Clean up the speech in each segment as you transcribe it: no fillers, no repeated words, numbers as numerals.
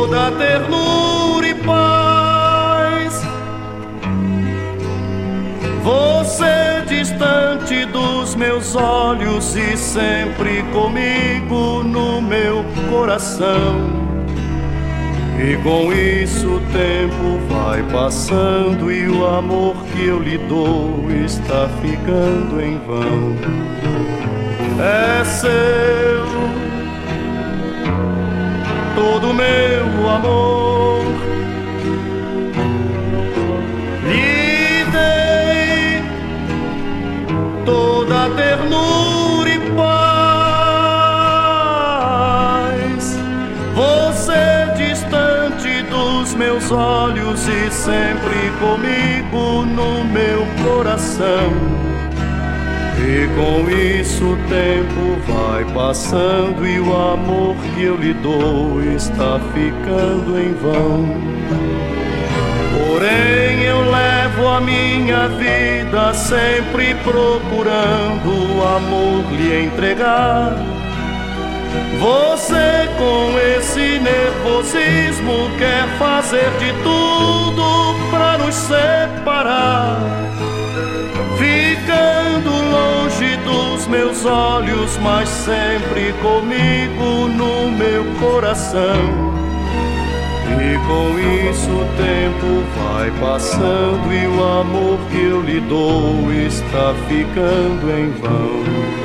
toda ternura e paz. Você distante dos meus olhos e sempre comigo no meu coração. E com isso o tempo vai passando e o amor que eu lhe dou está ficando em vão. É seu todo meu amor, lhe dei toda a ternura e paz. Você distante dos meus olhos e sempre comigo no meu coração. E com isso o tempo vai passando e o amor que eu lhe dou está ficando em vão. Porém eu levo a minha vida sempre procurando o amor lhe entregar. Você com esse nervosismo quer fazer de tudo pra nos separar, ficando longe dos meus olhos, mas sempre comigo no meu coração. E com isso o tempo vai passando e o amor que eu lhe dou está ficando em vão.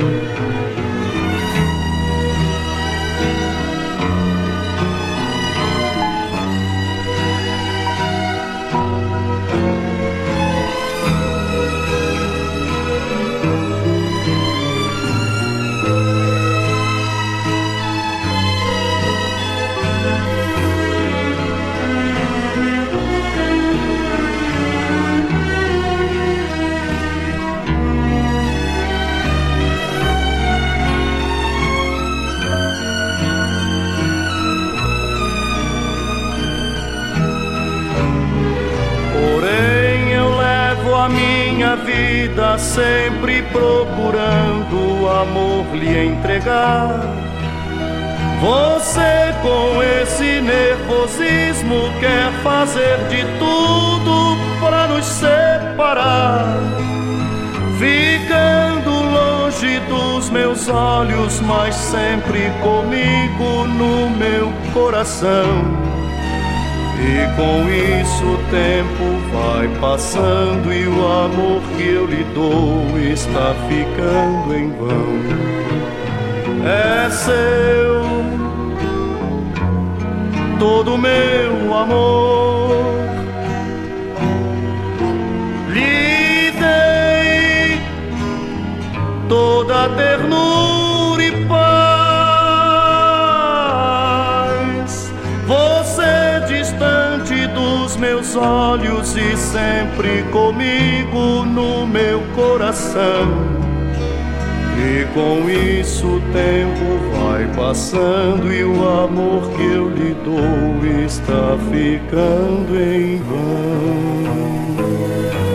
A minha vida sempre procurando o amor lhe entregar. Você com esse nervosismo quer fazer de tudo pra nos separar, ficando longe dos meus olhos, mas sempre comigo no meu coração. E com isso o tempo vai passando e o amor que eu lhe dou está ficando em vão. É seu todo meu amor, lhe dei toda a ternura e paz. Você distante dos meus olhos e sempre comigo no meu coração. E com isso o tempo vai passando e o amor que eu lhe dou está ficando em vão.